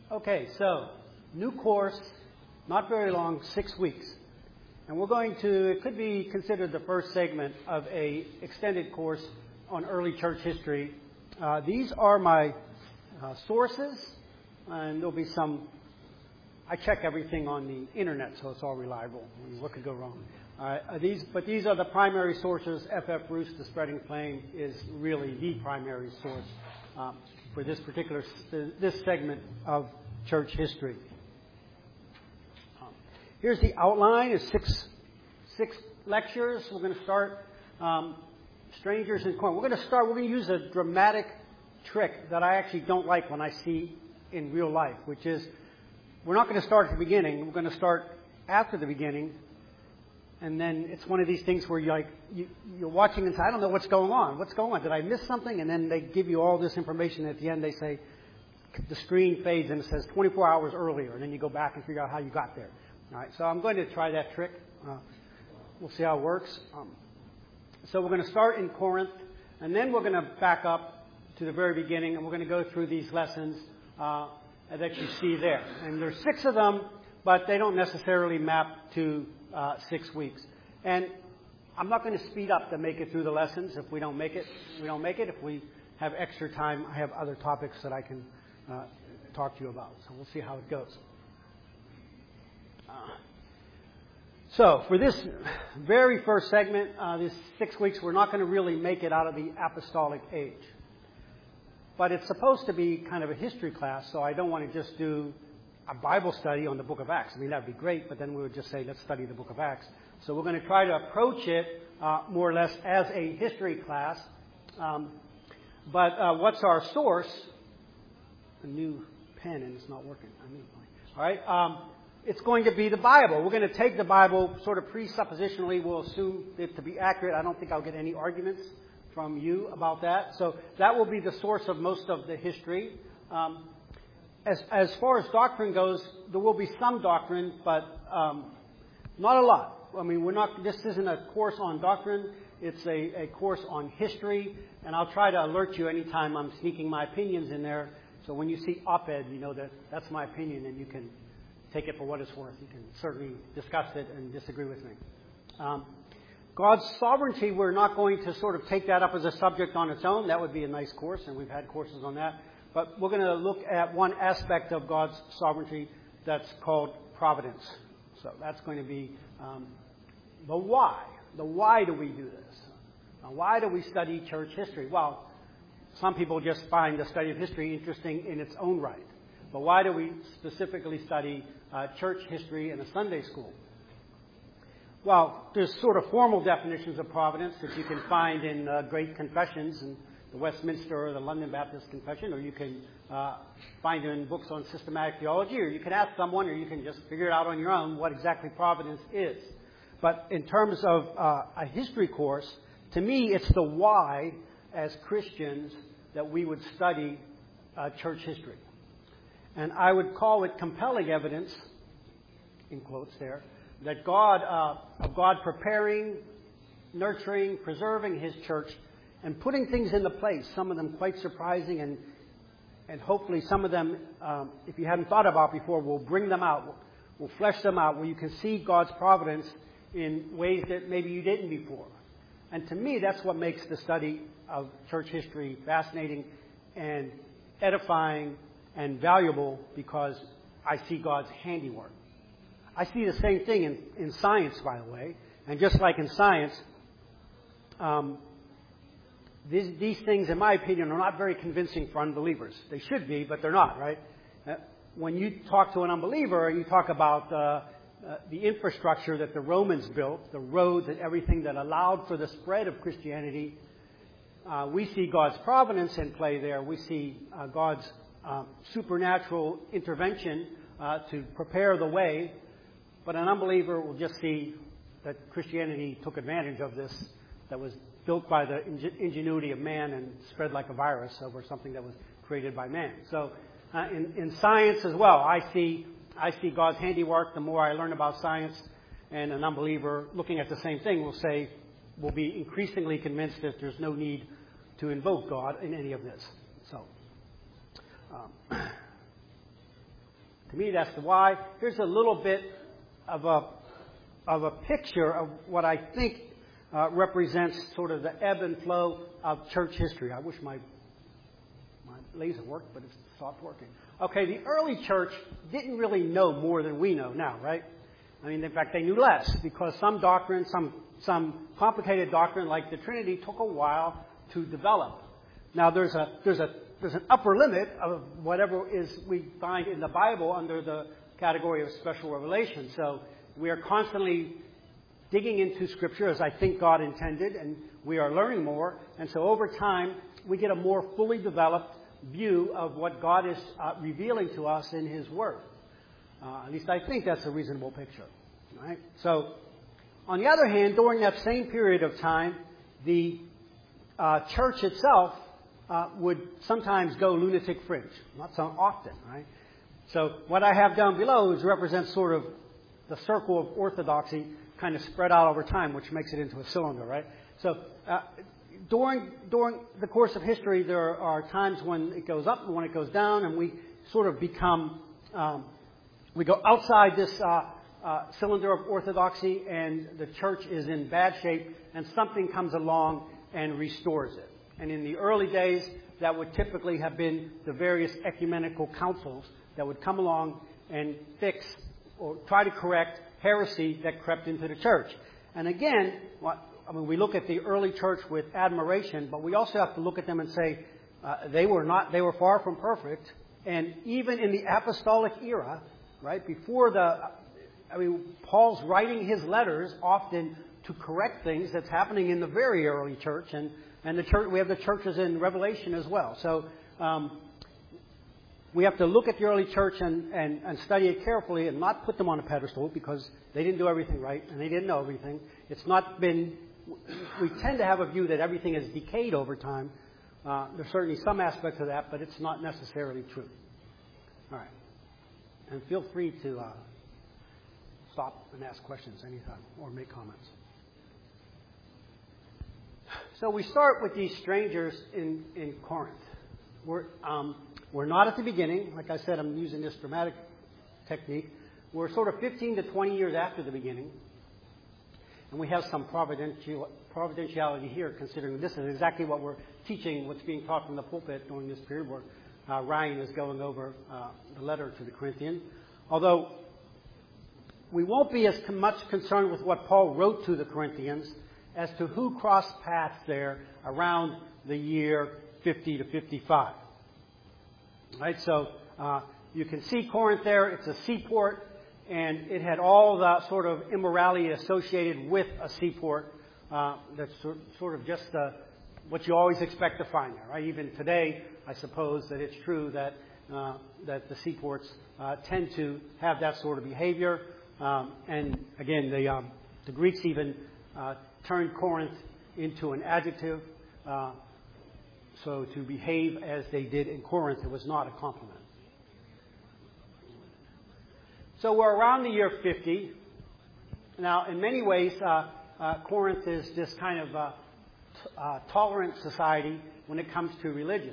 Okay, so new course, not very long, 6 weeks. And we're going to, it could be considered the first segment of a extended course on early church history. These are my sources, and there'll be some, I check everything on the internet, so it's all reliable. What could go wrong? These are the primary sources. F.F. Bruce, The Spreading Flame, is really the primary source for this particular, this segment of church history. Here's the outline. It's six lectures. We're going to start Strangers in Corinth. We're going to use a dramatic trick that I actually don't like when I see in real life, which is we're not going to start at the beginning. We're going to start after the beginning. And then it's one of these things where you're watching and say, I don't know what's going on. What's going on? Did I miss something? And then they give you all this information. At the end, they say, the screen fades and it says 24 hours earlier. And then you go back and figure out how you got there. All right, so I'm going to try that trick. We'll see how it works. So we're going to start in Corinth, and then we're going to back up to the very beginning, and we're going to go through these lessons that you see there. And there's 6 of them, but they don't necessarily map to 6 weeks. And I'm not going to speed up to make it through the lessons. If we don't make it, we don't make it. If we have extra time, I have other topics that I can talk to you about. So we'll see how it goes. So for this very first segment, this 6 weeks, we're not going to really make it out of the apostolic age. But it's supposed to be kind of a history class, so I don't want to just do a Bible study on the book of Acts. I mean, that would be great, but then we would just say, let's study the book of Acts. So we're going to try to approach it more or less as a history class. But what's our source? A new pen, and it's not working. All right. It's going to be the Bible. We're going to take the Bible sort of presuppositionally. We'll assume it to be accurate. I don't think I'll get any arguments from you about that. So that will be the source of most of the history. As far as doctrine goes, there will be some doctrine, but not a lot. I mean, this isn't a course on doctrine. It's a course on history, and I'll try to alert you anytime I'm sneaking my opinions in there. So when you see op-ed, you know that that's my opinion, and you can take it for what it's worth. You can certainly discuss it and disagree with me. God's sovereignty, we're not going to sort of take that up as a subject on its own. That would be a nice course, and we've had courses on that. But we're going to look at one aspect of God's sovereignty that's called providence. So that's going to be the why. The why do we do this? Now, why do we study church history? Well, some people just find the study of history interesting in its own right. But why do we specifically study church history in a Sunday school? Well, there's sort of formal definitions of providence that you can find in great confessions in the Westminster or the London Baptist Confession, or you can find in books on systematic theology, or you can ask someone, or you can just figure it out on your own what exactly providence is. But in terms of a history course, to me, it's the why as Christians that we would study church history. And I would call it compelling evidence, in quotes there, that God preparing, nurturing, preserving His church, and putting things into place, some of them quite surprising, and hopefully some of them, if you hadn't thought about before, we'll bring them out, we'll flesh them out, where you can see God's providence in ways that maybe you didn't before. And to me, that's what makes the study of church history fascinating and edifying and valuable, because I see God's handiwork. I see the same thing in science, by the way. And just like in science, these things, in my opinion, are not very convincing for unbelievers. They should be, but they're not, right? When you talk to an unbeliever and you talk about the infrastructure that the Romans built, the roads and everything that allowed for the spread of Christianity, we see God's providence in play there. We see God's supernatural intervention to prepare the way. But an unbeliever will just see that Christianity took advantage of this, that was built by the ingenuity of man and spread like a virus over something that was created by man. So in science as well, I see God's handiwork. The more I learn about science, and an unbeliever looking at the same thing will be increasingly convinced that there's no need to invoke God in any of this. So To me, that's the why. Here's a little bit of a picture of what I think represents sort of the ebb and flow of church history. I wish my laser worked, but it stopped working. Okay, the early church didn't really know more than we know now, right? I mean, in fact, they knew less because some doctrine, some complicated doctrine like the Trinity took a while to develop. Now, there's an upper limit of whatever we find in the Bible under the category of special revelation. So we are constantly digging into Scripture as I think God intended, and we are learning more. And so over time, we get a more fully developed view of what God is revealing to us in His Word. At least I think that's a reasonable picture. Right? So, on the other hand, during that same period of time, the church itself would sometimes go lunatic fringe. Not so often, right? So what I have down below represents sort of the circle of orthodoxy kind of spread out over time, which makes it into a cylinder, right? So during the course of history, there are times when it goes up and when it goes down, and we sort of become, we go outside this cylinder of orthodoxy, and the church is in bad shape, and something comes along and restores it. And in the early days, that would typically have been the various ecumenical councils that would come along and fix or try to correct heresy that crept into the church. And again, we look at the early church with admiration, but we also have to look at them and say they were far from perfect. And even in the apostolic era, right, Paul's writing his letters often to correct things that's happening in the very early church, and the church, we have the churches in Revelation as well. So we have to look at the early church and study it carefully and not put them on a pedestal because they didn't do everything right and they didn't know everything. It's not been. We tend to have a view that everything has decayed over time. There's certainly some aspects of that, but it's not necessarily true. All right, and feel free to stop and ask questions anytime or make comments. So we start with these strangers in Corinth. We're not at the beginning. Like I said, I'm using this dramatic technique. We're sort of 15 to 20 years after the beginning. And we have some providentiality here, considering this is exactly what we're teaching, what's being taught from the pulpit during this period where Ryan is going over the letter to the Corinthians. Although we won't be as much concerned with what Paul wrote to the Corinthians as to who crossed paths there around the year 50 to 55. Right, so you can see Corinth there. It's a seaport, and it had all the sort of immorality associated with a seaport. That's sort of just what you always expect to find there. Right? Even today, I suppose that it's true that the seaports tend to have that sort of behavior. And again, the Greeks even turned Corinth into an adjective. So to behave as they did in Corinth, it was not a compliment. So we're around the year 50. Now, in many ways, Corinth is this kind of tolerant society when it comes to religion.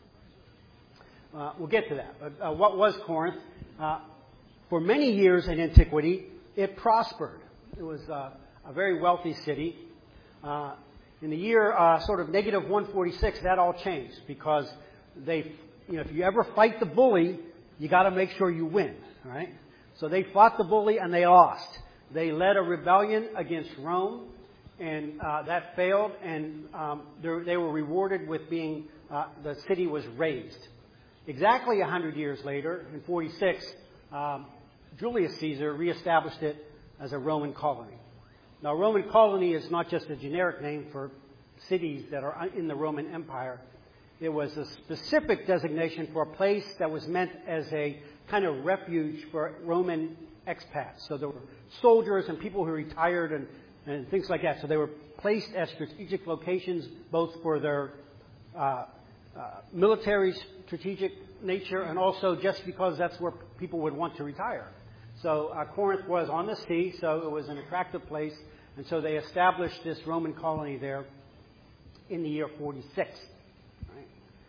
We'll get to that. But what was Corinth? For many years in antiquity, it prospered. It was a very wealthy city. In the year sort of negative 146, that all changed because if you ever fight the bully, you got to make sure you win, right? So they fought the bully and they lost. They led a rebellion against Rome, and that failed, and they were rewarded with being the city was razed. Exactly 100 years later, in 46, Julius Caesar reestablished it as a Roman colony. Now, Roman colony is not just a generic name for cities that are in the Roman Empire. It was a specific designation for a place that was meant as a kind of refuge for Roman expats. So there were soldiers and people who retired and things like that. So they were placed at strategic locations, both for their military strategic nature and also just because that's where people would want to retire. So Corinth was on the sea, so it was an attractive place. And so they established this Roman colony there in the year 46. Right?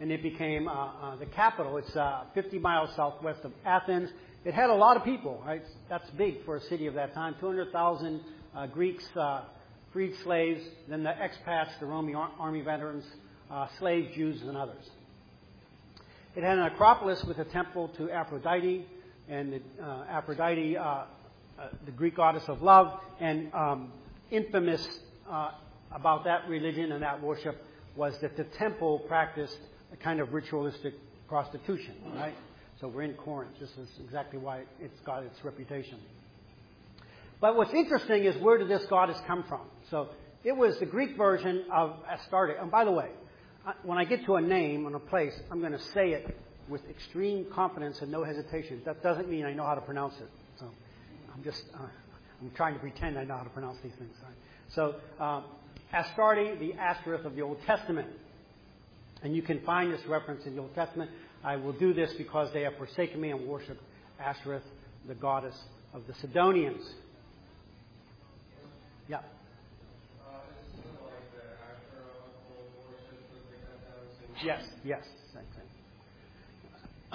and it became the capital. It's 50 miles southwest of Athens. It had a lot of people, right? That's big for a city of that time. 200,000 Greeks, freed slaves, then the expats, the Roman army veterans, slaves, Jews, and others. It had an acropolis with a temple to Aphrodite, and Aphrodite, the Greek goddess of love, and infamous about that religion and that worship was that the temple practiced a kind of ritualistic prostitution, right? So we're in Corinth. This is exactly why it's got its reputation. But what's interesting is, where did this goddess come from? So it was the Greek version of Astarte. And by the way, when I get to a name and a place, I'm going to say it with extreme confidence and no hesitation. That doesn't mean I know how to pronounce it. So I'm trying to pretend I know how to pronounce these things. Right? So Astarte, the Ashtoreth of the Old Testament. And you can find this reference in the Old Testament. I will do this because they have forsaken me and worship Ashtoreth, the goddess of the Sidonians. Yeah. Yes. Same thing.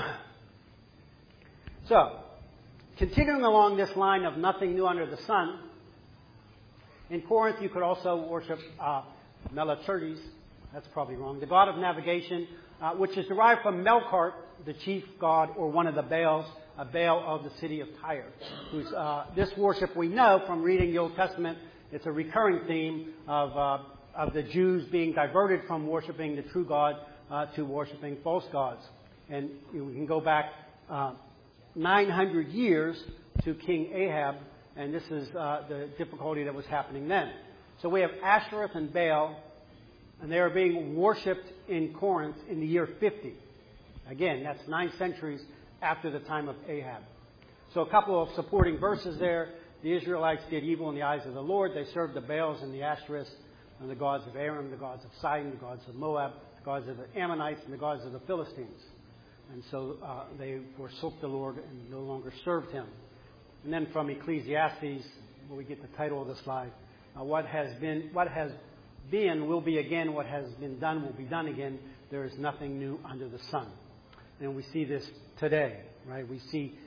So, continuing along this line of nothing new under the sun, in Corinth you could also worship Melicertes. That's probably wrong. The god of navigation, which is derived from Melkart, the chief god or one of the Baals, a Baal of the city of Tyre. This worship we know from reading the Old Testament. It's a recurring theme of the Jews being diverted from worshiping the true God to worshiping false gods. And we can go back 900 years to King Ahab, and this is the difficulty that was happening then. So we have Ashtoreth and Baal, and they are being worshipped in Corinth in the year 50. Again, that's 9 centuries after the time of Ahab. So a couple of supporting verses there. The Israelites did evil in the eyes of the Lord. They served the Baals and the Ashtoreths and the gods of Aram, the gods of Sidon, the gods of Moab, the gods of the Ammonites, and the gods of the Philistines. And so they forsook the Lord and no longer served him. And then from Ecclesiastes, where we get the title of the slide, what has been will be again. What has been done will be done again. There is nothing new under the sun. And we see this today, right? We see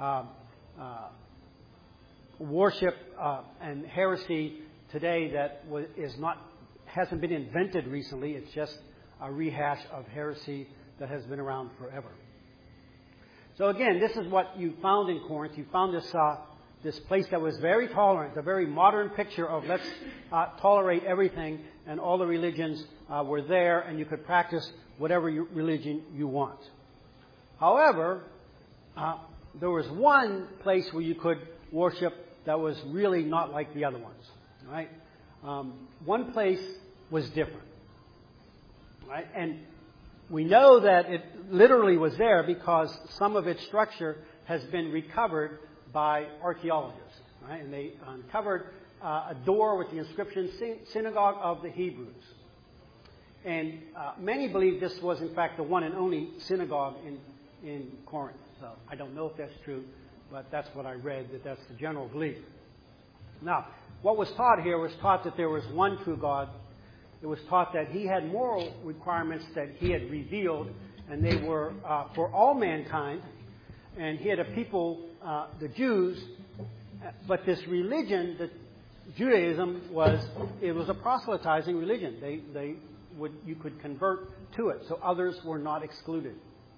worship and heresy today that hasn't been invented recently. It's just a rehash of heresy that has been around forever. So again, this is what you found in Corinth. You found this place that was very tolerant, a very modern picture of let's tolerate everything, and all the religions were there, and you could practice whatever religion you want. However, there was one place where you could worship that was really not like the other ones. Right? One place was different. Right? And we know that it literally was there because some of its structure has been recovered by archaeologists. Right? And they uncovered a door with the inscription Synagogue of the Hebrews. And many believe this was, in fact, the one and only synagogue in Corinth. So I don't know if that's true, but that's what I read, that's the general belief. Now, what was taught here was taught that there was one true God. It was taught that he had moral requirements that he had revealed, and they were for all mankind. And he had a people, the Jews, but this religion, Judaism, was a proselytizing religion. You could convert to it, so others were not excluded.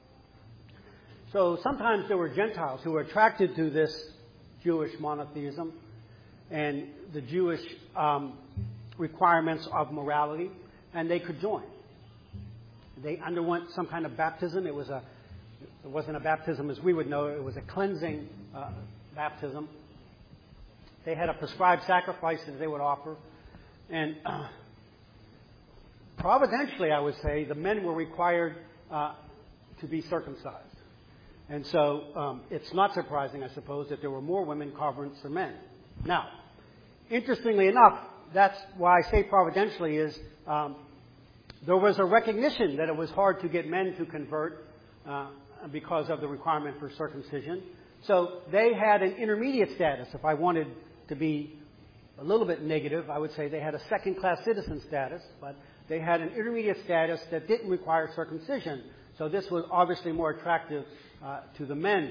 So sometimes there were Gentiles who were attracted to this Jewish monotheism and the Jewish requirements of morality, and they could join. They underwent some kind of baptism. It wasn't a baptism as we would know. It was a cleansing baptism. They had a prescribed sacrifice that they would offer, and providentially, I would say, the men were required to be circumcised. And so it's not surprising, I suppose, that there were more women converts than men. Now, interestingly enough, that's why I say providentially is there was a recognition that it was hard to get men to convert because of the requirement for circumcision. So they had an intermediate status. If I wanted to be a little bit negative, I would say they had a second-class citizen status, but they had an intermediate status that didn't require circumcision. So this was obviously more attractive to the men.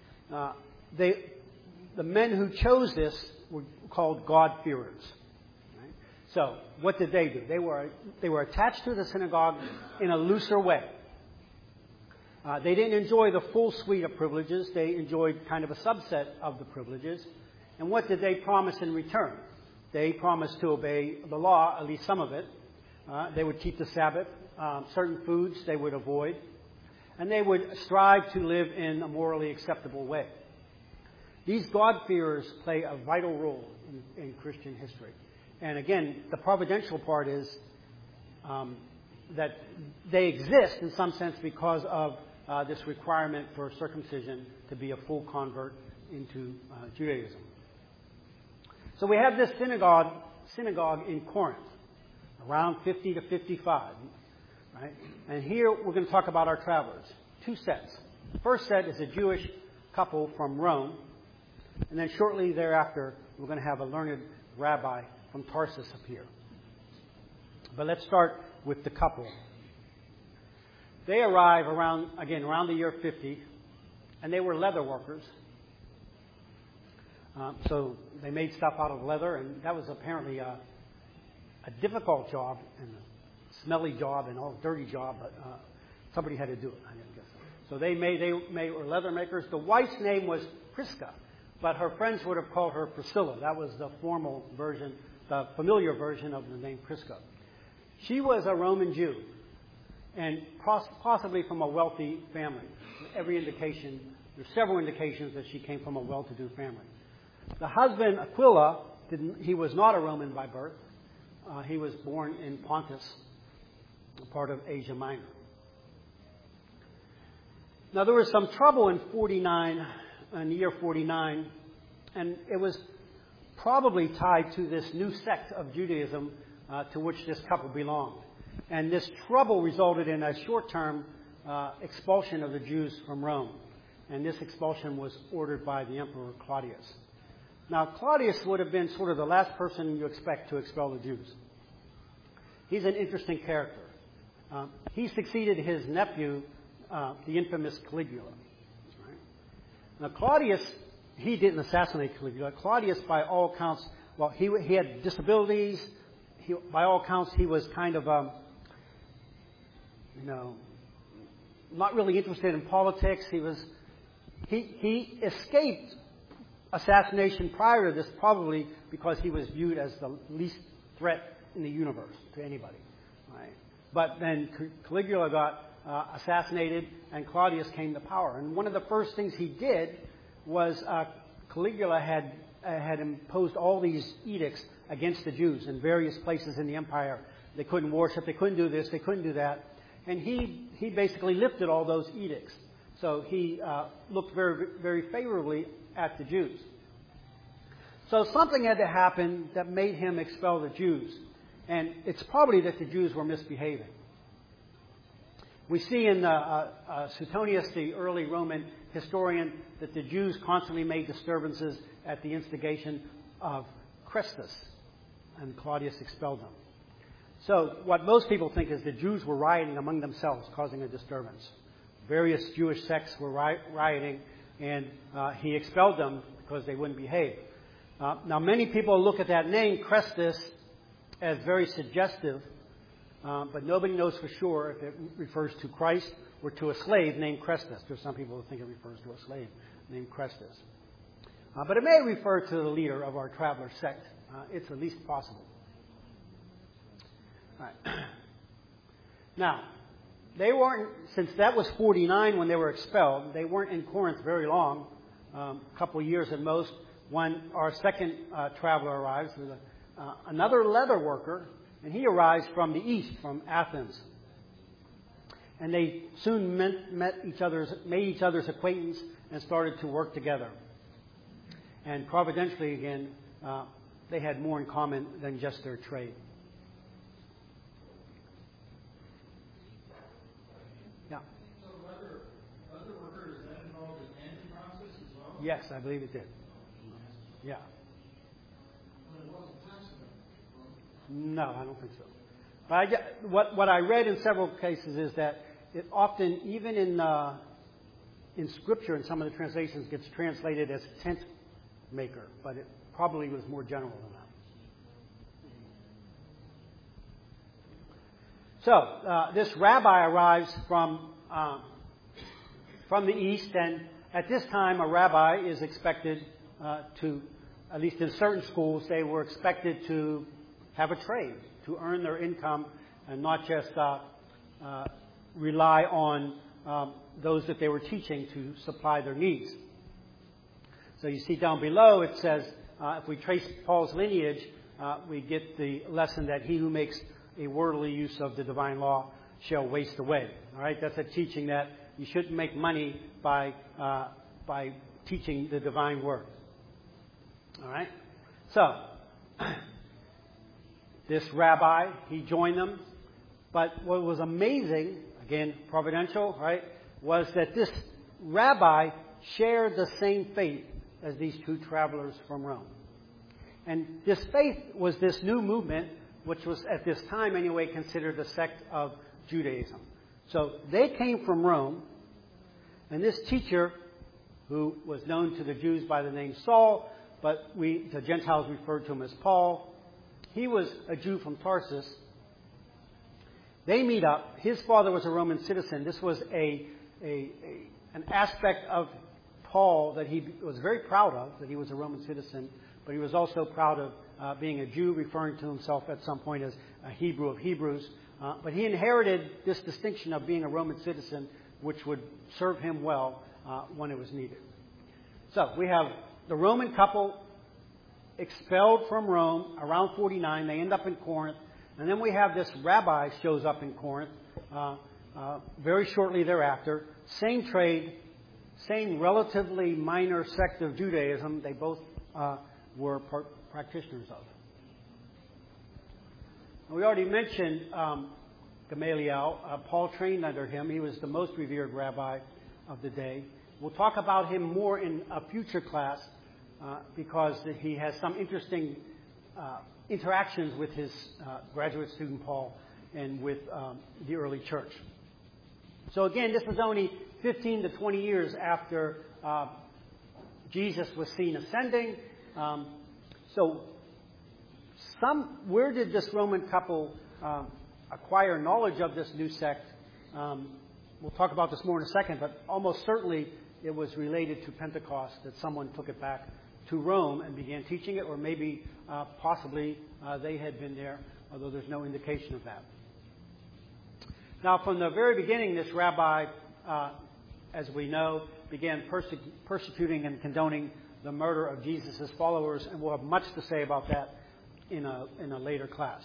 The men who chose this were called God-fearers. Right? So what did they do? They were attached to the synagogue in a looser way. They didn't enjoy the full suite of privileges. They enjoyed kind of a subset of the privileges. And what did they promise in return? They promised to obey the law, at least some of it. They would keep the Sabbath. Certain foods they would avoid. And they would strive to live in a morally acceptable way. These God-fearers play a vital role in Christian history. And again, the providential part is that they exist in some sense because of this requirement for circumcision to be a full convert into Judaism. So we have this synagogue in Corinth, around 50 to 55. Right? And here we're going to talk about our travelers. Two sets. The first set is a Jewish couple from Rome. And then shortly thereafter, we're going to have a learned rabbi from Tarsus appear. But let's start with the couple. They arrive around the year 50, and they were leather workers. So they made stuff out of leather, and that was apparently a difficult job and a smelly job and a dirty job, but somebody had to do it. I guess so. So they were leather makers. The wife's name was Prisca, but her friends would have called her Priscilla. That was the formal version, the familiar version of the name Prisca. She was a Roman Jew, and possibly from a wealthy family. There's several indications that she came from a well-to-do family. The husband, Aquila, he was not a Roman by birth. He was born in Pontus, a part of Asia Minor. Now, there was some trouble in the year 49, and it was probably tied to this new sect of Judaism to which this couple belonged. And this trouble resulted in a short-term expulsion of the Jews from Rome. And this expulsion was ordered by the Emperor Claudius. Now, Claudius would have been sort of the last person you expect to expel the Jews. He's an interesting character. He succeeded his nephew, the infamous Caligula. Right? Now, Claudius, he didn't assassinate Caligula. Claudius, by all accounts, he had disabilities. By all accounts, he was kind of, not really interested in politics. He escaped assassination prior to this, probably because he was viewed as the least threat in the universe to anybody. Right? But then Caligula got assassinated, and Claudius came to power. And one of the first things he did was Caligula had imposed all these edicts against the Jews in various places in the empire. They couldn't worship, they couldn't do this, they couldn't do that. And he basically lifted all those edicts. So he looked very, very favorably at the Jews. So something had to happen that made him expel the Jews. And it's probably that the Jews were misbehaving. We see in Suetonius, the early Roman historian, that the Jews constantly made disturbances at the instigation of Chrestus, and Claudius expelled them. So what most people think is the Jews were rioting among themselves, causing a disturbance. Various Jewish sects were rioting, and he expelled them because they wouldn't behave. Now, many people look at that name, Chrestus, as very suggestive, but nobody knows for sure if it refers to Christ or to a slave named Chrestus. There's some people who think it refers to a slave named Chrestus. But it may refer to the leader of our traveler sect. It's at least possible. All right. Now, they weren't, since that was 49 when they were expelled, they weren't in Corinth very long, a couple of years at most, when our second traveler arrives, another leather worker, and he arrives from the east, from Athens. And they soon made each other's acquaintance and started to work together. And providentially, again, they had more in common than just their trade. Yeah. So leather workers, is that involved in engine process as well? Yes, I believe it did. Yeah. But it wasn't taxable. No, I don't think so. What I read in several cases is that it often, even in Scripture, in some of the translations, gets translated as tent maker, but it probably was more general than that. So this rabbi arrives from the east, and at this time, a rabbi is expected to, at least in certain schools, they were expected to have a trade, to earn their income, and not just rely on those that they were teaching to supply their needs. So you see down below it says, if we trace Paul's lineage, we get the lesson that he who makes a worldly use of the divine law shall waste away. All right, that's a teaching that you shouldn't make money by teaching the divine word. All right, so this rabbi, he joined them, but what was amazing, again providential, right, was that this rabbi shared the same faith as these two travelers from Rome. And this faith was this new movement, which was at this time anyway considered a sect of Judaism. So they came from Rome, and this teacher, who was known to the Jews by the name Saul, but the Gentiles referred to him as Paul, he was a Jew from Tarsus. They meet up. His father was a Roman citizen. This was an aspect of Paul that he was very proud of, that he was a Roman citizen, but he was also proud of being a Jew, referring to himself at some point as a Hebrew of Hebrews. But he inherited this distinction of being a Roman citizen, which would serve him well when it was needed. So we have the Roman couple expelled from Rome around 49. They end up in Corinth. And then we have this rabbi shows up in Corinth very shortly thereafter. Same trade, same relatively minor sect of Judaism they both were practitioners of. We already mentioned Gamaliel. Paul trained under him. He was the most revered rabbi of the day. We'll talk about him more in a future class because he has some interesting interactions with his graduate student Paul and with the early church. So again, this was only 15 to 20 years after Jesus was seen ascending. Where did this Roman couple acquire knowledge of this new sect? We'll talk about this more in a second, but almost certainly it was related to Pentecost, that someone took it back to Rome and began teaching it, or maybe possibly they had been there, although there's no indication of that. Now, from the very beginning, this rabbi, as we know, began persecuting and condoning the murder of Jesus' followers, and we'll have much to say about that in a later class.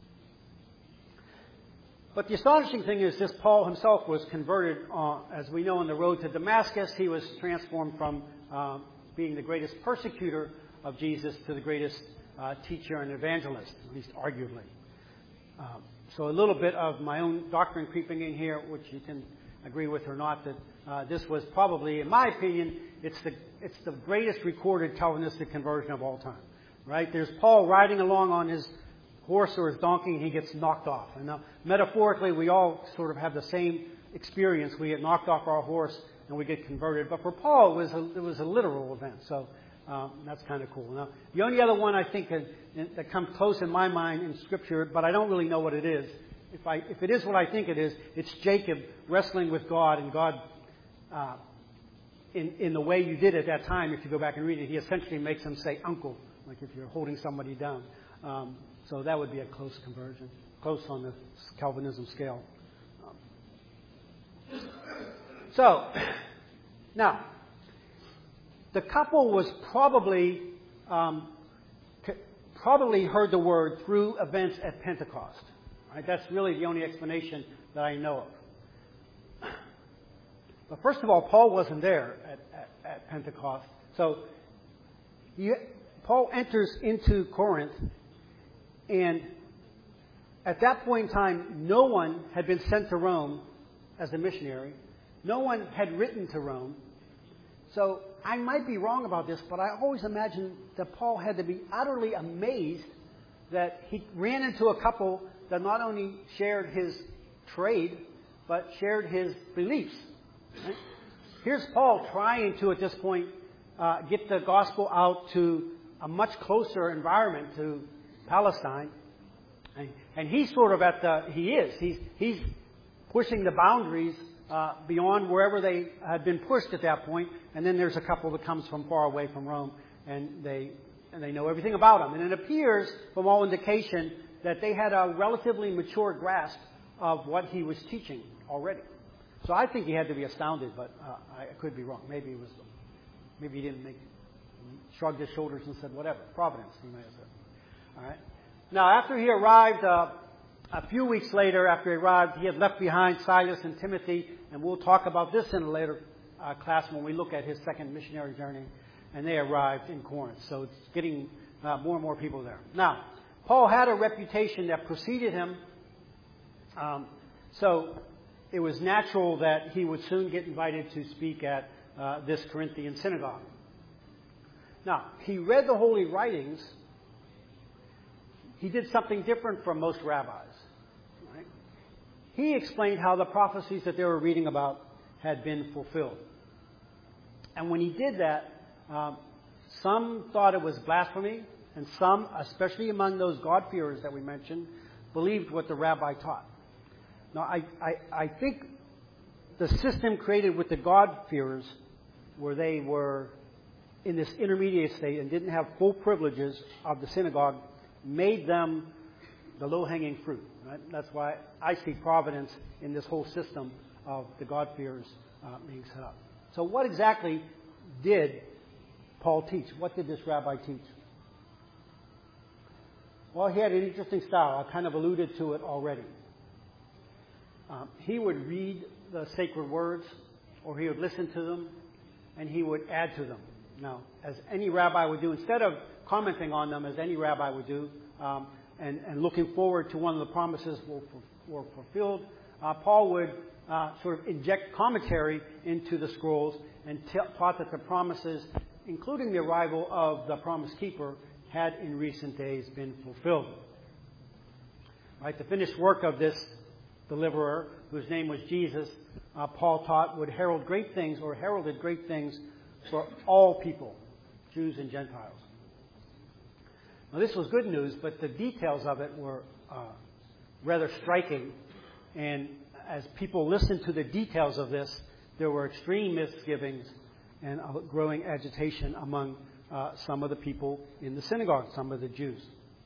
But the astonishing thing is this Paul himself was converted, as we know, on the road to Damascus. He was transformed from being the greatest persecutor of Jesus to the greatest teacher and evangelist, at least arguably. So a little bit of my own doctrine creeping in here, which you can agree with or not, that this was probably, in my opinion, it's the greatest recorded Calvinistic conversion of all time. Right? There's Paul riding along on his horse or his donkey, and he gets knocked off. And now, metaphorically, we all sort of have the same experience. We get knocked off our horse and we get converted. But for Paul, it was a literal event. So that's kind of cool. Now, the only other one I think that comes close in my mind in Scripture, but I don't really know what it is. If it is what I think it is, it's Jacob wrestling with God, and God, in the way you did at that time, if you go back and read it, he essentially makes him say uncle, like if you're holding somebody down. So that would be a close conversion, close on the Calvinism scale. So, now, the couple was probably heard the word through events at Pentecost. Right? That's really the only explanation that I know of. But first of all, Paul wasn't there at Pentecost. So Paul enters into Corinth, and at that point in time, no one had been sent to Rome as a missionary. No one had written to Rome. So I might be wrong about this, but I always imagined that Paul had to be utterly amazed that he ran into a couple that not only shared his trade, but shared his beliefs. Right? Here's Paul trying to, at this point, get the gospel out to a much closer environment to Palestine. And he's sort of he's pushing the boundaries beyond wherever they had been pushed at that point. And then there's a couple that comes from far away from Rome, and they know everything about him. And it appears, from all indication, that they had a relatively mature grasp of what he was teaching already. So I think he had to be astounded, but I could be wrong. Maybe he didn't shrugged his shoulders and said, whatever, providence, he might have said. All right. Now, after he arrived, a few weeks later, after he arrived, he had left behind Silas and Timothy, and we'll talk about this in a later class when we look at his second missionary journey. And they arrived in Corinth, so it's getting more and more people there. Now, Paul had a reputation that preceded him, so it was natural that he would soon get invited to speak at this Corinthian synagogue. Now, he read the Holy Writings. He did something different from most rabbis. Right? He explained how the prophecies that they were reading about had been fulfilled. And when he did that, some thought it was blasphemy, and some, especially among those God-fearers that we mentioned, believed what the rabbi taught. Now, I think the system created with the God-fearers, where they were in this intermediate state and didn't have full privileges of the synagogue, made them the low-hanging fruit. Right? That's why I see providence in this whole system of the God-fearers being set up. So what exactly did Paul teach? What did this rabbi teach? Well, he had an interesting style. I kind of alluded to it already. He would read the sacred words, or he would listen to them, and he would add to them. Now, as any rabbi would do, instead of commenting on them as any rabbi would do, and looking forward to one of the promises were fulfilled, Paul would sort of inject commentary into the scrolls and taught that the promises, including the arrival of the promise keeper, had in recent days been fulfilled. Right, the finished work of this deliverer, whose name was Jesus, Paul taught would heralded great things for all people, Jews and Gentiles. Now, this was good news, but the details of it were rather striking. And as people listened to the details of this, there were extreme misgivings and a growing agitation among some of the people in the synagogue, some of the Jews.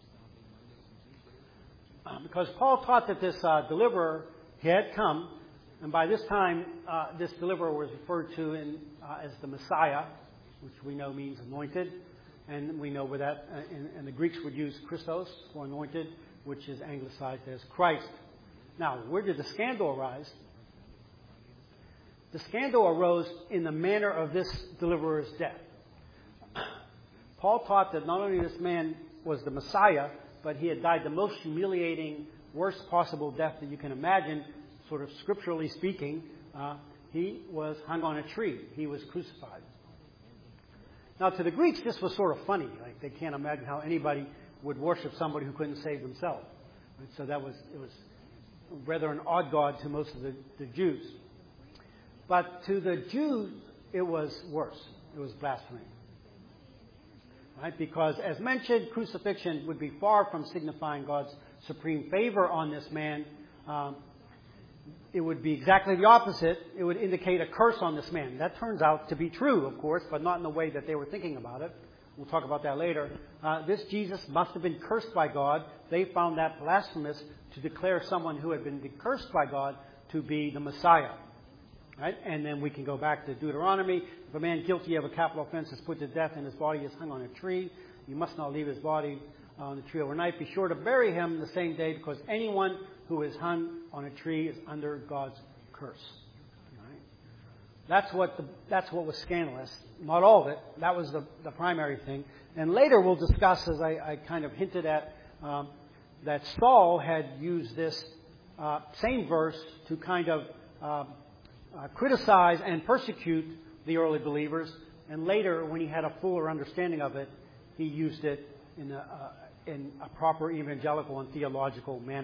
Because Paul taught that this deliverer had come, and by this time, this deliverer was referred to as the Messiah, which we know means anointed, and we know where that, and the Greeks would use Christos for anointed, which is anglicized as Christ. Now, where did the scandal arise? The scandal arose in the manner of this deliverer's death. Paul taught that not only this man was the Messiah, but he had died the most humiliating, worst possible death that you can imagine, sort of scripturally speaking. He was hung on a tree. He was crucified. Now, to the Greeks, this was sort of funny. Like, they can't imagine how anybody would worship somebody who couldn't save themselves. Right? So it was rather an odd god to most of the Jews. But to the Jews, it was worse. It was blasphemy. Right? Because, as mentioned, crucifixion would be far from signifying God's supreme favor on this man. It would be exactly the opposite. It would indicate a curse on this man. That turns out to be true, of course, but not in the way that they were thinking about it. We'll talk about that later. This Jesus must have been cursed by God. They found that blasphemous to declare someone who had been cursed by God to be the Messiah. Right? And then we can go back to Deuteronomy. If a man guilty of a capital offense is put to death and his body is hung on a tree, you must not leave his body on the tree overnight. Be sure to bury him the same day, because anyone who is hung on a tree is under God's curse. Right? That's what was scandalous. Not all of it. That was the primary thing. And later we'll discuss, as I kind of hinted at, that Saul had used this same verse to kind of criticize and persecute the early believers. And later, when he had a fuller understanding of it, he used it in a proper evangelical and theological manner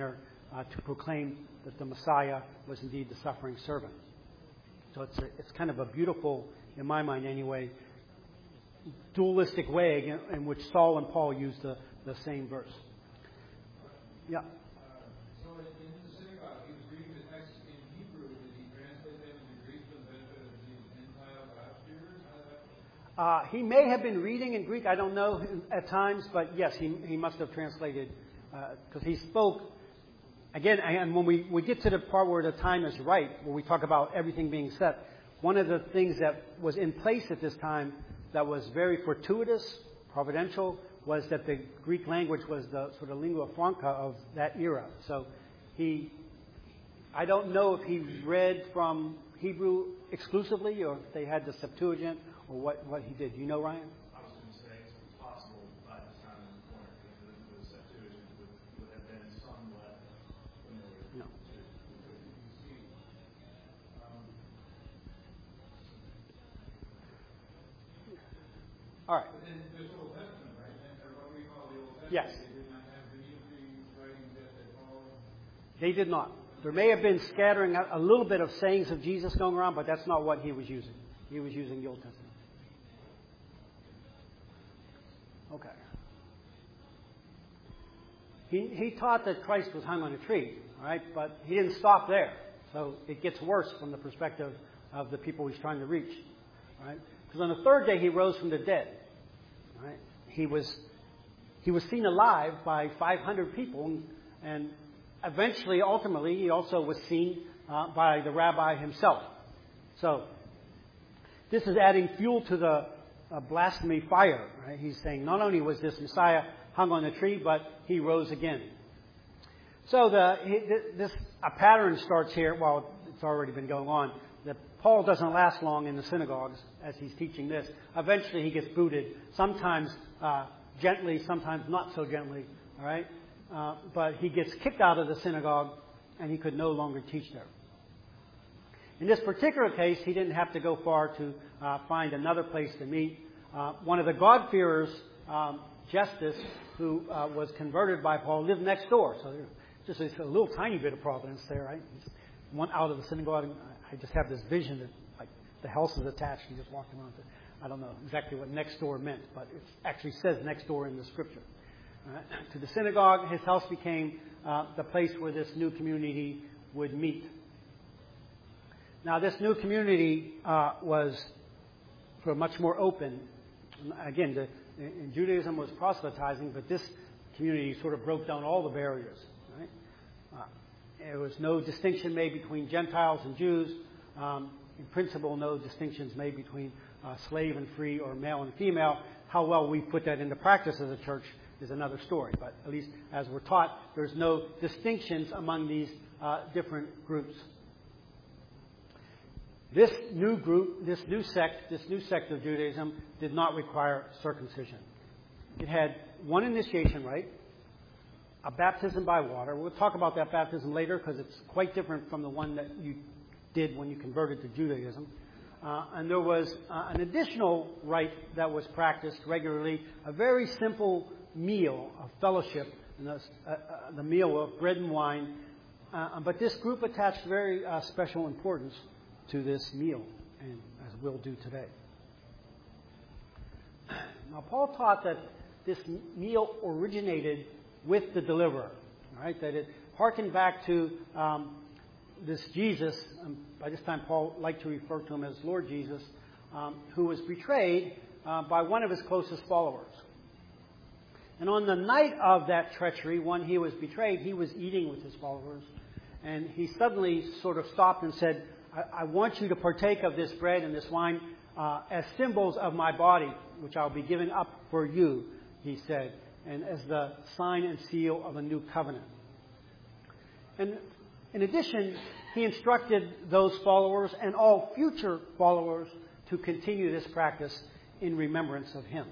to proclaim that the Messiah was indeed the suffering servant. So it's kind of a beautiful, in my mind anyway, dualistic way in which Saul and Paul used the same verse. Yeah. So in the synagogue, he was reading the text in Hebrew. Did he translate them into Greek for the benefit of these Gentile God-fearers? He may have been reading in Greek. I don't know at times, but yes, he must have translated because he spoke. Again, and when we get to the part where the time is right, where we talk about everything being set, one of the things that was in place at this time that was very fortuitous, providential, was that the Greek language was the sort of lingua franca of that era. So I don't know if he read from Hebrew exclusively or if they had the Septuagint or what he did. Do you know, Ryan? I was going to say it's possible by this time in the point the Septuagint would have been somewhat familiar. No. All right. But then there's Old Testament, right? Or what we call the Old Testament. Yes. They did not have the writings that they followed. They did not. There may have been scattering a little bit of sayings of Jesus going around, but that's not what he was using. He was using the Old Testament. Okay. He taught that Christ was hung on a tree, right? But he didn't stop there. So it gets worse from the perspective of the people he's trying to reach, right? Because on the third day he rose from the dead, right? He was seen alive by 500 people, and eventually, ultimately, he also was seen by the rabbi himself. So this is adding fuel to the blasphemy fire, right? He's saying not only was this Messiah hung on the tree, but he rose again. So a pattern starts here. Well, it's already been going on. That Paul doesn't last long in the synagogues as he's teaching this. Eventually, he gets booted. Sometimes gently, sometimes not so gently. All right, but he gets kicked out of the synagogue, and he could no longer teach there. In this particular case, he didn't have to go far to find another place to meet. One of the God-fearers, Justus, who was converted by Paul, lived next door. So just a little tiny bit of providence there, right? Just went out of the synagogue, and I just have this vision that like the house is attached, and just walked around. I don't know exactly what next door meant, but it actually says next door in the scripture. To the synagogue, his house became the place where this new community would meet. Now, this new community was sort of much more open. Again, in Judaism was proselytizing, but this community sort of broke down all the barriers. Right? There was no distinction made between Gentiles and Jews. In principle, no distinctions made between slave and free or male and female. How well we put that into practice as a church is another story. But at least as we're taught, there's no distinctions among these different groups. This new group, this new sect of Judaism did not require circumcision. It had one initiation rite, a baptism by water. We'll talk about that baptism later because it's quite different from the one that you did when you converted to Judaism. And there was an additional rite that was practiced regularly, a very simple meal of fellowship, and the meal of bread and wine. But this group attached very special importance to this meal, and as we'll do today. Now, Paul taught that this meal originated with the deliverer, right? That it harkened back to this Jesus. By this time, Paul liked to refer to him as Lord Jesus, who was betrayed by one of his closest followers. And on the night of that treachery, when he was betrayed, he was eating with his followers, and he suddenly sort of stopped and said, I want you to partake of this bread and this wine as symbols of my body, which I'll be giving up for you, he said, and as the sign and seal of a new covenant. And in addition, he instructed those followers and all future followers to continue this practice in remembrance of him.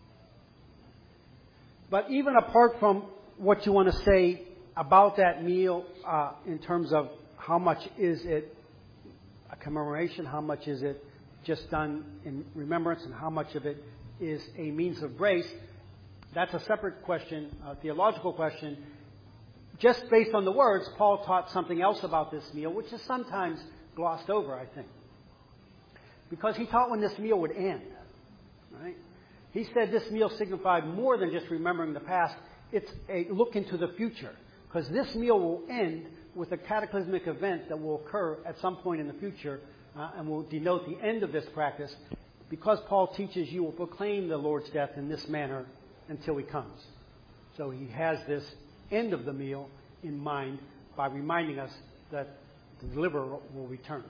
But even apart from what you want to say about that meal in terms of how much is it a commemoration, how much is it just done in remembrance, and how much of it is a means of grace, that's a separate question, a theological question. just based on the words, Paul taught something else about this meal, which is sometimes glossed over, I think. Because he taught when this meal would end. Right? He said this meal signified more than just remembering the past. It's a look into the future. Because this meal will end with a cataclysmic event that will occur at some point in the future and will denote the end of this practice. Because Paul teaches you will proclaim the Lord's death in this manner until he comes. So he has this end of the meal in mind by reminding us that the deliverer will return.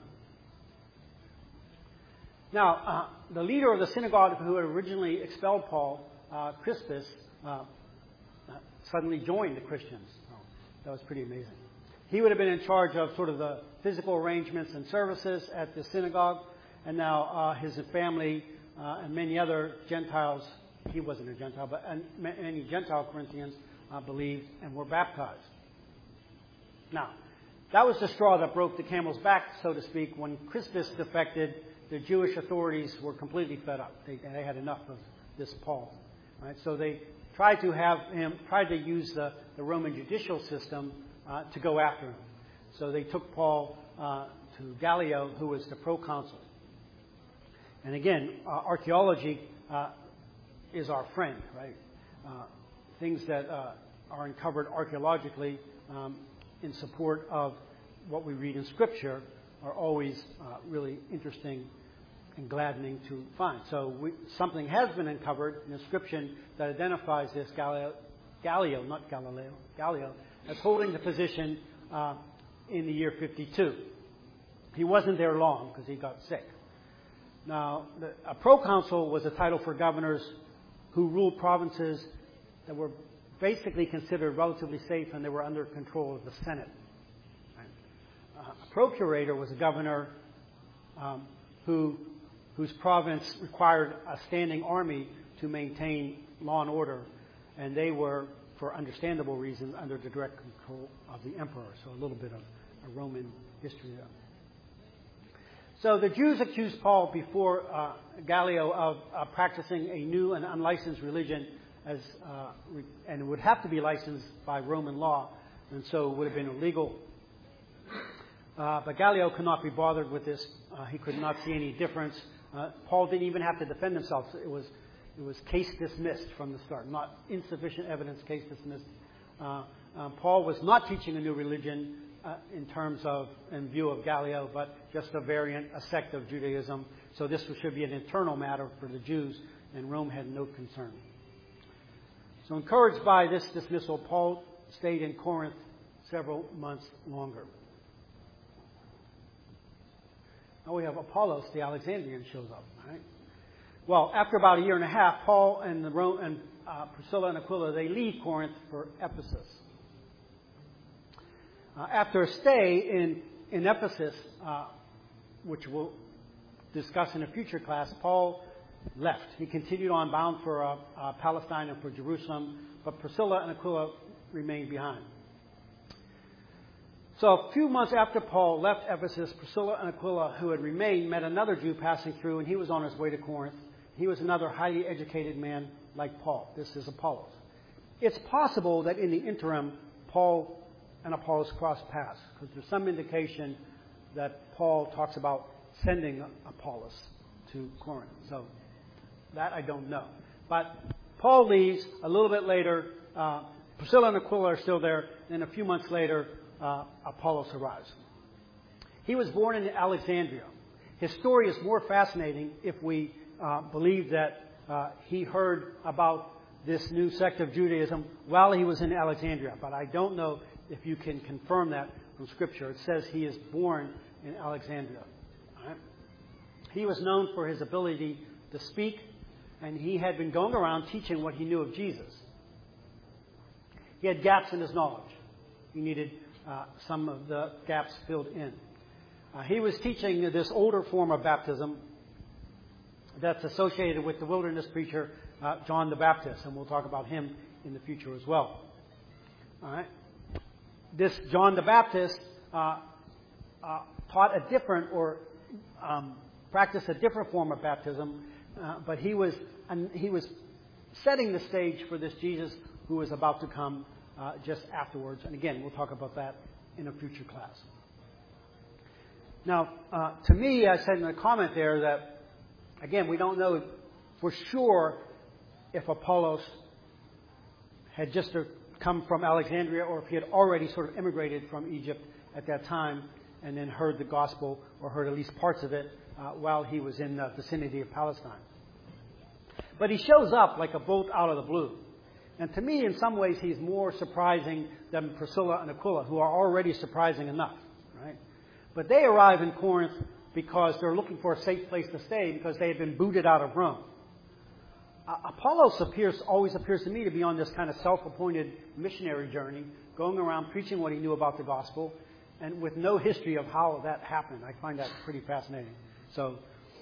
Now, the leader of the synagogue who had originally expelled Paul, Crispus, suddenly joined the Christians. Oh, that was pretty amazing. He would have been in charge of sort of the physical arrangements and services at the synagogue, and now his family and many other Gentiles, he wasn't a Gentile, but many Gentile Corinthians believed and were baptized. Now, that was the straw that broke the camel's back, so to speak. When Crispus defected, the Jewish authorities were completely fed up. They had enough of this Paul. Right? So they tried to use the Roman judicial system to go after him. So they took Paul to Gallio, who was the proconsul. And again, archaeology is our friend, right? Things that are uncovered archaeologically in support of what we read in Scripture are always really interesting and gladdening to find. So something has been uncovered, an inscription that identifies this Gallio, not Galileo, Gallio, as holding the position in the year 52. He wasn't there long because he got sick. Now, a proconsul was a title for governors who ruled provinces that were basically considered relatively safe and they were under control of the Senate. A procurator was a governor whose province required a standing army to maintain law and order, and they were, for understandable reasons, under the direct control of the emperor. So a little bit of a Roman history there. So the Jews accused Paul before Gallio of practicing a new and unlicensed religion, and it would have to be licensed by Roman law, and so it would have been illegal. But Gallio could not be bothered with this. He could not see any difference. Paul didn't even have to defend himself. It was case dismissed from the start. Not insufficient evidence, case dismissed. Paul was not teaching a new religion in view of Gallio, but just a variant, a sect of Judaism. So this should be an internal matter for the Jews, and Rome had no concern. So encouraged by this dismissal, Paul stayed in Corinth several months longer. Now we have Apollos, the Alexandrian, shows up. Right? Well, after about a year and a half, Paul and Priscilla and Aquila, they leave Corinth for Ephesus. After a stay in Ephesus, which we'll discuss in a future class, Paul left. He continued on bound for Palestine and for Jerusalem, but Priscilla and Aquila remained behind. So a few months after Paul left Ephesus, Priscilla and Aquila, who had remained, met another Jew passing through, and he was on his way to Corinth. He was another highly educated man like Paul. This is Apollos. It's possible that in the interim, Paul and Apollos crossed paths, because there's some indication that Paul talks about sending Apollos to Corinth. So that I don't know. But Paul leaves. A little bit later, Priscilla and Aquila are still there. Then a few months later, Apollos arrives. He was born in Alexandria. His story is more fascinating if we believe that he heard about this new sect of Judaism while he was in Alexandria. But I don't know if you can confirm that from Scripture. It says he is born in Alexandria. All right? He was known for his ability to speak, and he had been going around teaching what he knew of Jesus. He had gaps in his knowledge. He needed some of the gaps filled in. He was teaching this older form of baptism that's associated with the wilderness preacher John the Baptist, and we'll talk about him in the future as well. All right. This John the Baptist taught a different or practiced a different form of baptism, but he was setting the stage for this Jesus who was about to come just afterwards. And again, we'll talk about that in a future class. Now, to me, I said in the comment there that, again, we don't know for sure if Apollos had just come from Alexandria or if he had already sort of immigrated from Egypt at that time and then heard the gospel or heard at least parts of it while he was in the vicinity of Palestine. But he shows up like a bolt out of the blue. And to me, in some ways, he's more surprising than Priscilla and Aquila, who are already surprising enough, right? But they arrive in Corinth because they're looking for a safe place to stay because they had been booted out of Rome. Apollos always appears to me to be on this kind of self-appointed missionary journey, going around preaching what he knew about the gospel, and with no history of how that happened. I find that pretty fascinating. So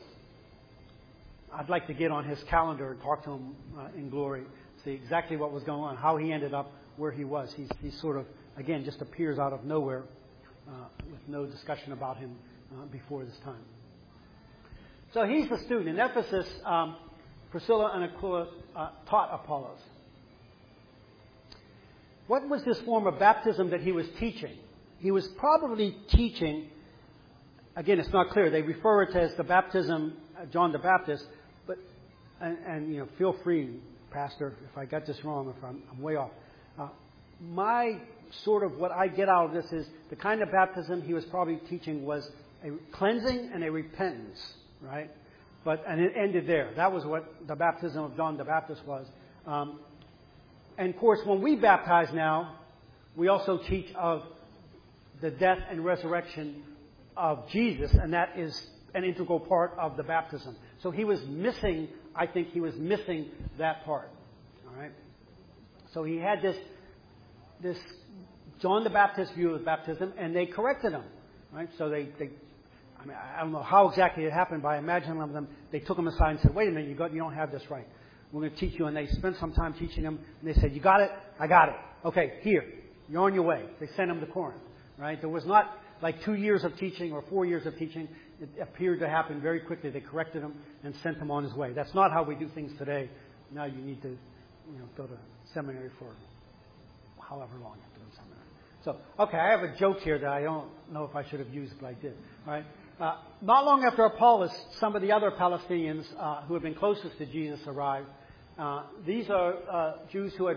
I'd like to get on his calendar and talk to him in glory, see exactly what was going on, how he ended up where he was. He sort of, again, just appears out of nowhere with no discussion about him before this time. So he's the student. In Ephesus, Priscilla and Aquila taught Apollos. What was this form of baptism that he was teaching? He was probably teaching, again, it's not clear. They refer it to as the baptism of John the Baptist, but, and you know, feel free, Pastor, if I got this wrong, if I'm way off. My sort of what I get out of this is the kind of baptism he was probably teaching was a cleansing and a repentance, right? And it ended there. That was what the baptism of John the Baptist was. And of course, when we baptize now, we also teach of the death and resurrection of Jesus, and that is an integral part of the baptism. So he was missing, I think he was missing that part. All right. So he had this John the Baptist view of baptism, and they corrected him. Right. So I mean, I don't know how exactly it happened, but I imagine them. They took him aside and said, "Wait a minute, you don't have this right. We're going to teach you." And they spent some time teaching him, and they said, "You got it? I got it. Okay, here, you're on your way." They sent him to Corinth. Right? There was not like 2 years of teaching or 4 years of teaching. It appeared to happen very quickly. They corrected him and sent him on his way. That's not how we do things today. Now you need to, go to seminary for however long you have to go to seminary. So, okay, I have a joke here that I don't know if I should have used, but I did. All right. Not long after Apollos, some of the other Palestinians who had been closest to Jesus arrived. These are Jews who had,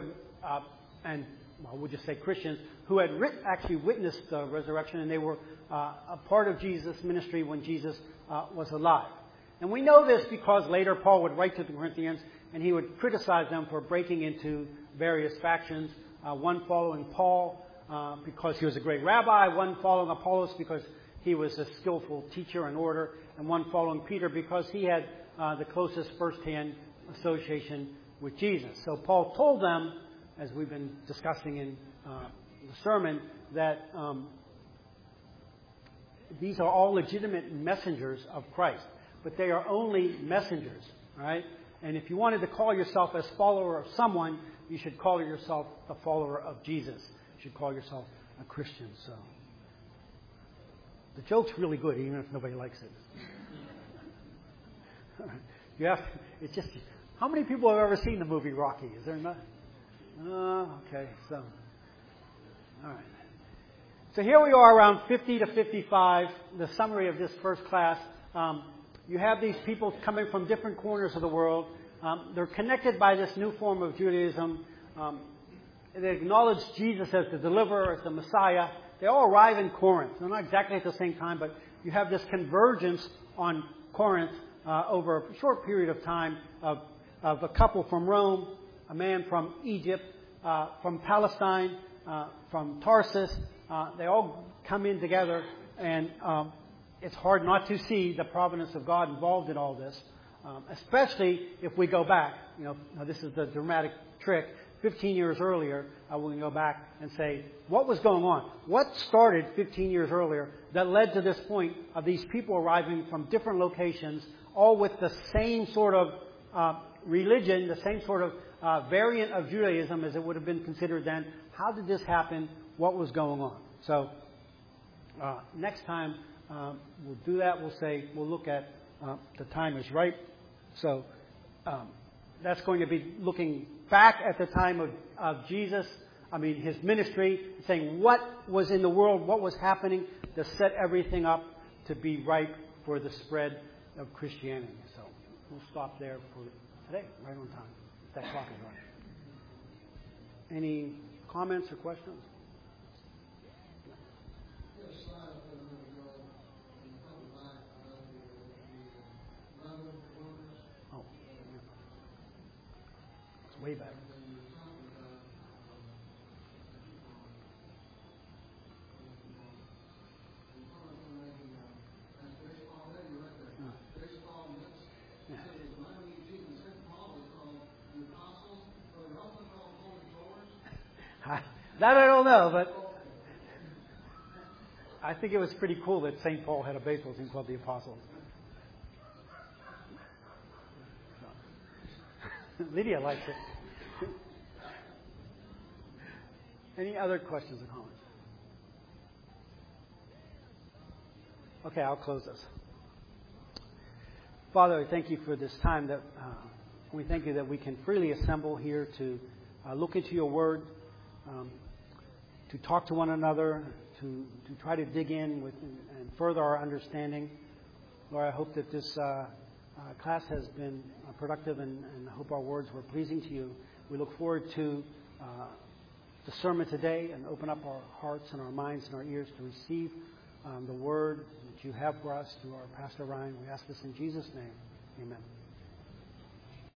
we'll just say Christians, who had actually witnessed the resurrection, and they were a part of Jesus' ministry when Jesus was alive. And we know this because later Paul would write to the Corinthians, and he would criticize them for breaking into various factions, one following Paul because he was a great rabbi, one following Apollos because he was a skillful teacher and orator, and one following Peter because he had the closest first-hand association with Jesus. So Paul told them, as we've been discussing in the sermon, that these are all legitimate messengers of Christ, but they are only messengers, all right? And if you wanted to call yourself as follower of someone, you should call yourself a follower of Jesus. You should call yourself a Christian. So the joke's really good, even if nobody likes it. It's just, how many people have ever seen the movie Rocky? Is there not? Okay, so, all right. So here we are around 50 to 55, the summary of this first class. You have these people coming from different corners of the world. They're connected by this new form of Judaism. They acknowledge Jesus as the deliverer, as the Messiah. They all arrive in Corinth. They're not exactly at the same time, but you have this convergence on Corinth over a short period of time of a couple from Rome, a man from Egypt, from Palestine, from Tarsus. They all come in together, and it's hard not to see the providence of God involved in all this, especially if we go back. Now this is the dramatic trick. 15 years earlier, we can go back and say, what was going on? What started 15 years earlier that led to this point of these people arriving from different locations, all with the same sort of religion, the same sort of variant of Judaism as it would have been considered then? How did this happen? What was going on? So next time we'll do that. We'll look at the time is right. So that's going to be looking back at the time of Jesus, his ministry, saying what was in the world, what was happening to set everything up to be ripe for the spread of Christianity. So we'll stop there for today, right on time. That clock is right. Any comments or questions? Oh, yeah. It's way back. That I don't know, but I think it was pretty cool that St. Paul had a baseball team called the Apostles. Lydia likes it. Any other questions or comments? Okay, I'll close this. Father, I thank you for this time that we thank you that we can freely assemble here to look into your word, to talk to one another, to try to dig in with and further our understanding. Lord, I hope that this class has been productive, and I hope our words were pleasing to you. We look forward to the sermon today and open up our hearts and our minds and our ears to receive the word that you have for us through our Pastor Ryan. We ask this in Jesus' name. Amen.